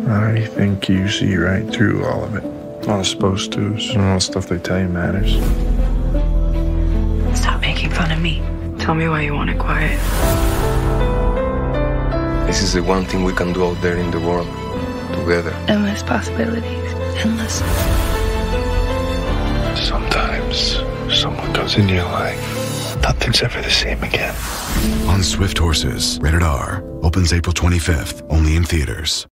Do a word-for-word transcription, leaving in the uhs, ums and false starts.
I think you see right through all of it. All the supposed to's and all the stuff they tell you matters. Stop making fun of me. Tell me why you want it quiet. This is the one thing we can do out there in the world, together. Endless possibilities. Endless. Sometimes someone goes into your life. Nothing's ever the same again. On Swift Horses, rated R, opens April twenty-fifth, only in theaters.